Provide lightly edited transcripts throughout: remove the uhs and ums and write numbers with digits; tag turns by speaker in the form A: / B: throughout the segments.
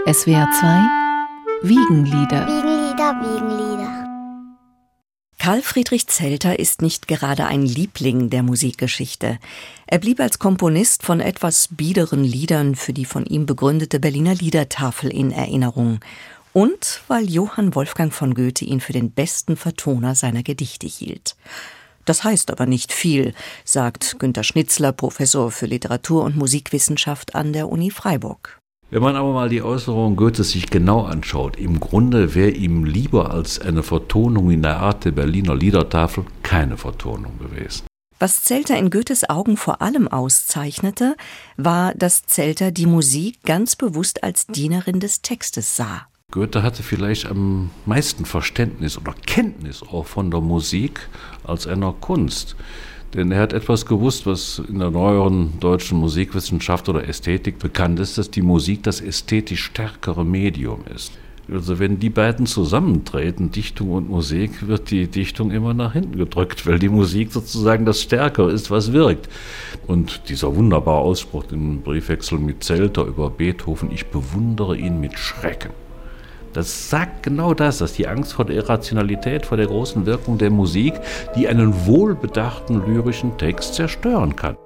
A: SWR 2 Wiegenlieder.
B: Wiegenlieder.
C: Karl Friedrich Zelter ist nicht gerade ein Liebling der Musikgeschichte. Er blieb als Komponist von etwas biederen Liedern für die von ihm begründete Berliner Liedertafel in Erinnerung. Und weil Johann Wolfgang von Goethe ihn für den besten Vertoner seiner Gedichte hielt. Das heißt aber nicht viel, sagt Günter Schnitzler, Professor für Literatur- und Musikwissenschaft an der Uni Freiburg.
D: Wenn man aber mal die Äußerung Goethes sich genau anschaut, im Grunde wäre ihm lieber als eine Vertonung in der Art der Berliner Liedertafel keine Vertonung gewesen.
C: Was Zelter in Goethes Augen vor allem auszeichnete, war, dass Zelter die Musik ganz bewusst als Dienerin des Textes sah.
D: Goethe hatte vielleicht am meisten Verständnis oder Kenntnis auch von der Musik als einer Kunst. Denn er hat etwas gewusst, was in der neueren deutschen Musikwissenschaft oder Ästhetik bekannt ist, dass die Musik das ästhetisch stärkere Medium ist. Also wenn die beiden zusammentreten, Dichtung und Musik, wird die Dichtung immer nach hinten gedrückt, weil die Musik sozusagen das Stärkere ist, was wirkt. Und dieser wunderbare Ausspruch im Briefwechsel mit Zelter über Beethoven, ich bewundere ihn mit Schrecken. Das sagt genau das, dass die Angst vor der Irrationalität, vor der großen Wirkung der Musik, die einen wohlbedachten lyrischen Text zerstören kann.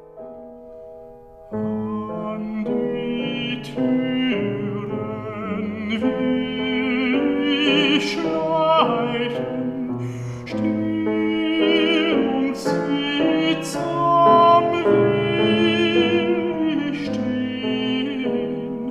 E: An die Türen will ich schleichen, still und sittsam will ich stehen,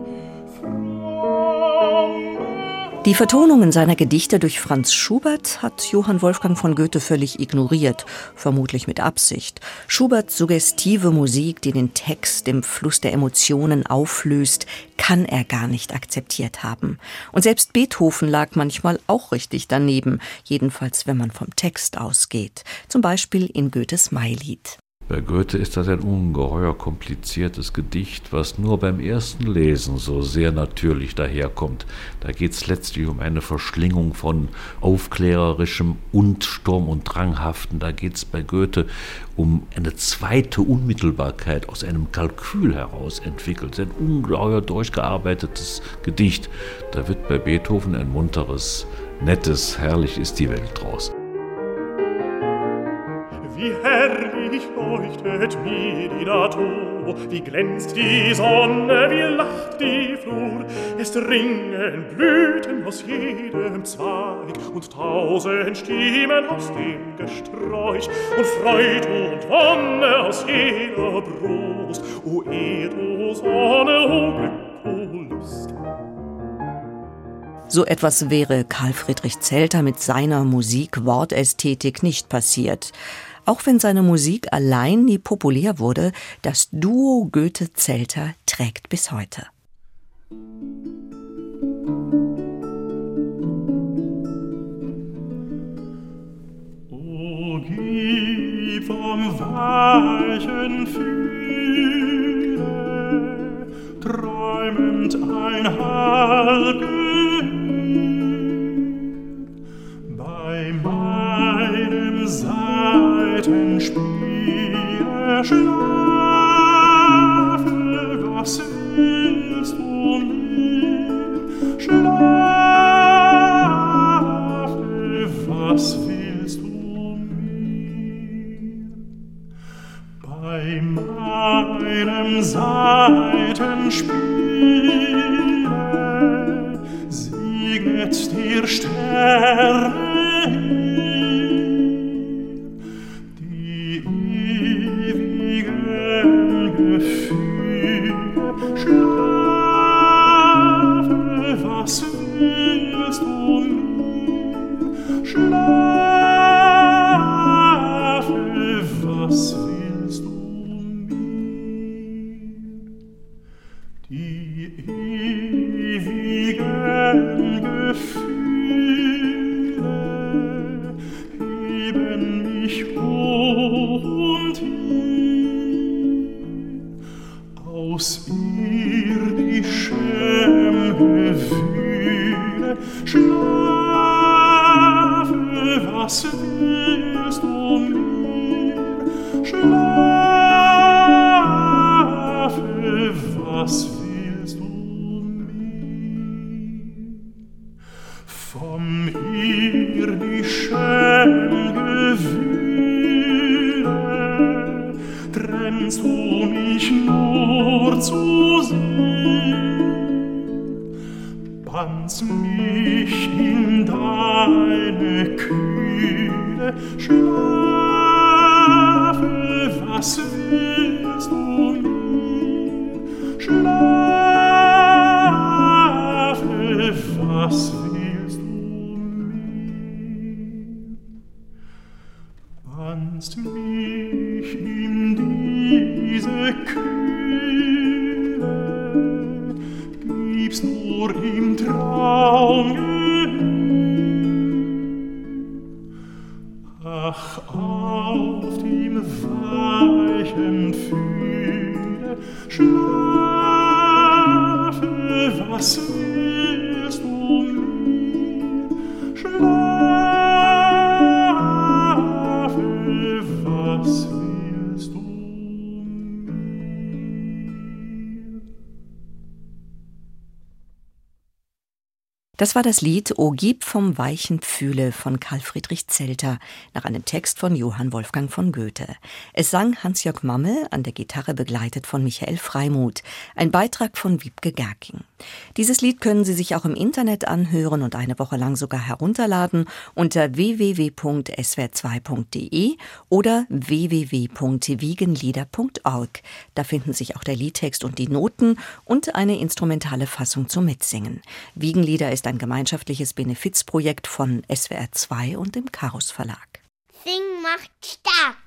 C: Die Vertonungen seiner Gedichte durch Franz Schubert hat Johann Wolfgang von Goethe völlig ignoriert, vermutlich mit Absicht. Schuberts suggestive Musik, die den Text im Fluss der Emotionen auflöst, kann er gar nicht akzeptiert haben. Und selbst Beethoven lag manchmal auch richtig daneben, jedenfalls wenn man vom Text ausgeht, zum Beispiel in Goethes Mailied.
D: Bei Goethe ist das ein ungeheuer kompliziertes Gedicht, was nur beim ersten Lesen so sehr natürlich daherkommt. Da geht es letztlich um eine Verschlingung von Aufklärerischem und Sturm- und Dranghaften. Da geht es bei Goethe um eine zweite Unmittelbarkeit aus einem Kalkül heraus entwickelt. Ein ungeheuer durchgearbeitetes Gedicht. Da wird bei Beethoven ein munteres, nettes, herrlich ist die Welt draus.
E: Wie herrlich leuchtet mir die Natur, wie glänzt die Sonne, wie lacht die Flur. Es dringen Blüten aus jedem Zweig und 1000 Stimmen aus dem Gesträuch und Freud und Wonne aus jeder Brust. O Erd, o Sonne, o Glück, o Lust.
C: So etwas wäre Karl Friedrich Zelter mit seiner Musik-Wortästhetik nicht passiert. Auch wenn seine Musik allein nie populär wurde, das Duo Goethe-Zelter trägt bis heute.
E: O gib vom weichen Fühle träumend ein Hallgehör bei meinem Saitenspiel schlafe, was willst du mir? Schlafe, was willst du mir? Bei meinem Saitenspiel segnet dir Sterne die ewigen Gefühle. Schlafe, was willst du mir? Schlafe, was willst du mir? Die ewigen Gefühle heben mich hoch und hin aus irdischem Gewühle. Schlafe, was willst du mir? Schlafe, was willst du mir? vom irdischen Gewühle trennst du mich nur zu sehen, bannst mich in deine Kühle, schlafe, was willst du mir? Schlafe, was willst du mir? Bannst mich in diese Kühle, gibst nur im Traum Gehör. Ach, auf dem weichen Pfühle, schlafe, was willst du mir? Schlafe, was willst du mir?
C: Das war das Lied O gib vom weichen Pfühle von Karl Friedrich Zelter nach einem Text von Johann Wolfgang von Goethe. Es sang Hans-Jörg Mammel, an der Gitarre begleitet von Michael Freimuth. Ein Beitrag von Wiebke Gerking. Dieses Lied können Sie sich auch im Internet anhören und eine Woche lang sogar herunterladen unter www.swr2.de oder www.wiegenlieder.org. Da finden sich auch der Liedtext und die Noten und eine instrumentale Fassung zum Mitsingen. Wiegenlieder ist ein gemeinschaftliches Benefizprojekt von SWR2 und dem Karus Verlag.
B: Sing macht stark.